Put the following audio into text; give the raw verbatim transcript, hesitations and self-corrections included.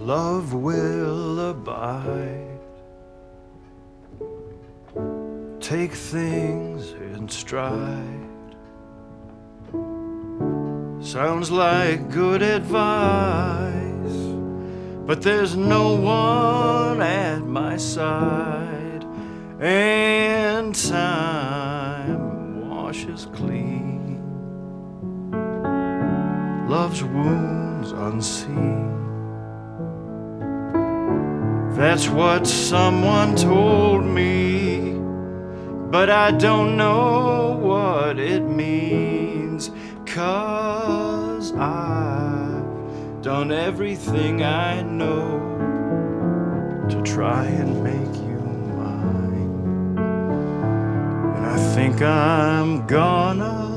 love will abide. Take things in stride. Sounds like good advice, but there's no one at my side, and time washes clean love's wounds unseen. That's what someone told me, but I don't know what it means, 'cause I've done everything I know to try and make you mine, and I think I'm gonna